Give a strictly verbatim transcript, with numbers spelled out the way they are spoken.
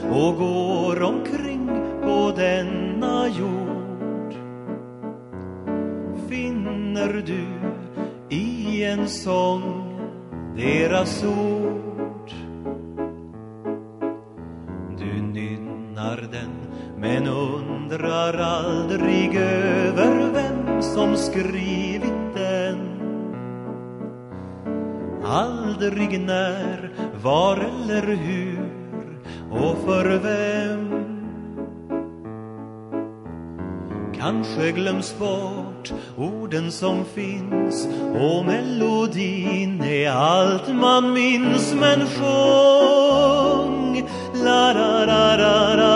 och går omkring på denna jord. Finner du i en sång deras ord? Du nynnar den men undrar aldrig över vem som skrivit den. Aldrig när, var eller hur och för vem. Kanske glöms bort orden som finns och melodin är allt man minns. Men sjung la la la la la